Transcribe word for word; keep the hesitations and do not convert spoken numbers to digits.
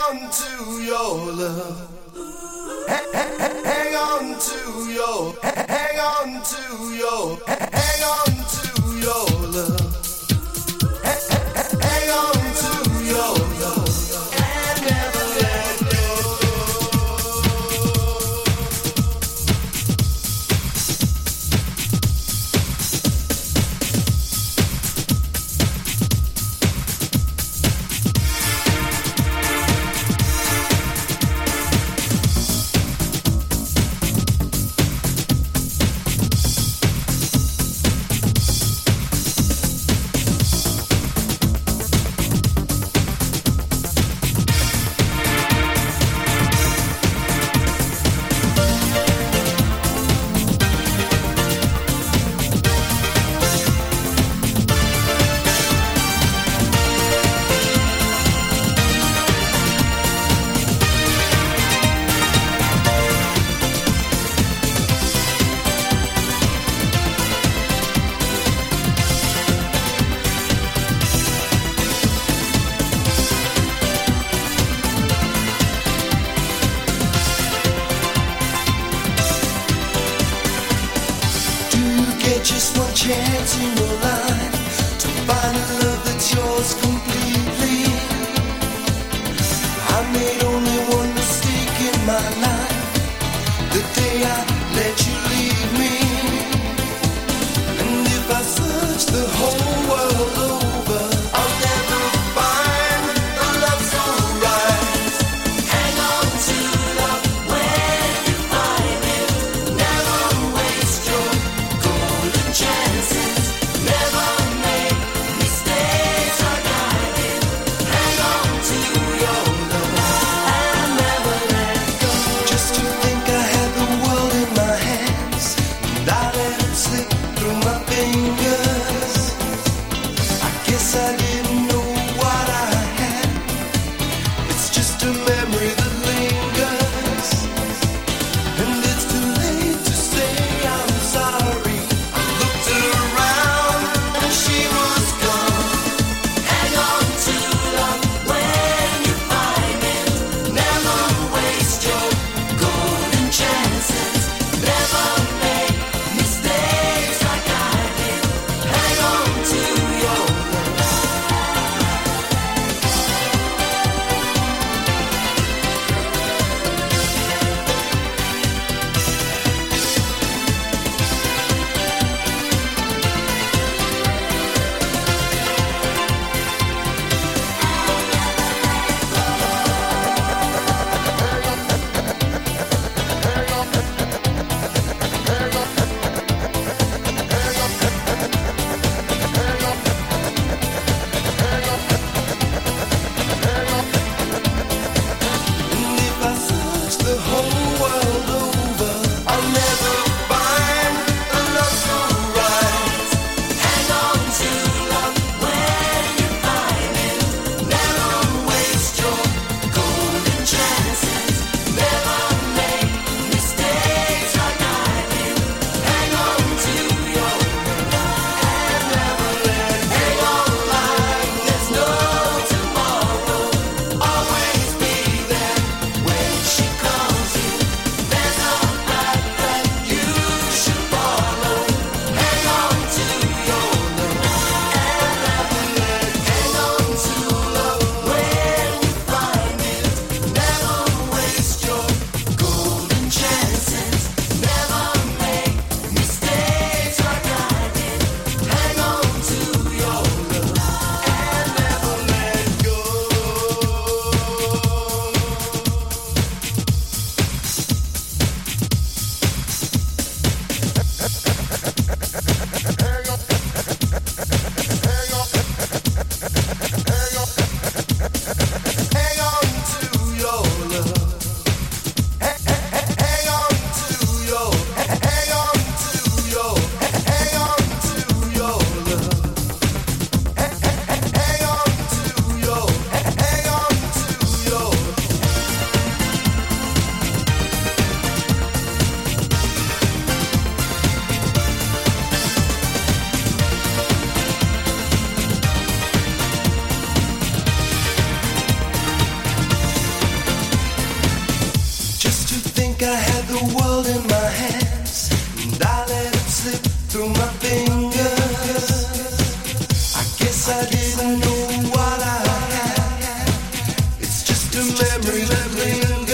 on to your love. Hang, hang, hang on to your, hang on to your, hang on to your love. Hang, hang on to your love and never let go. Just one chance in your life to find a love that's yours completely. I made only one mistake in my life, the day I let you leave me. And if I search the whole world over, I'll never find a love so right. Hang on to love when you find it. Never waste your chances, never make mistakes like I I had the world in my hands, and I let it slip through my fingers. I guess I didn't know what I had. It's just a memory that lingers.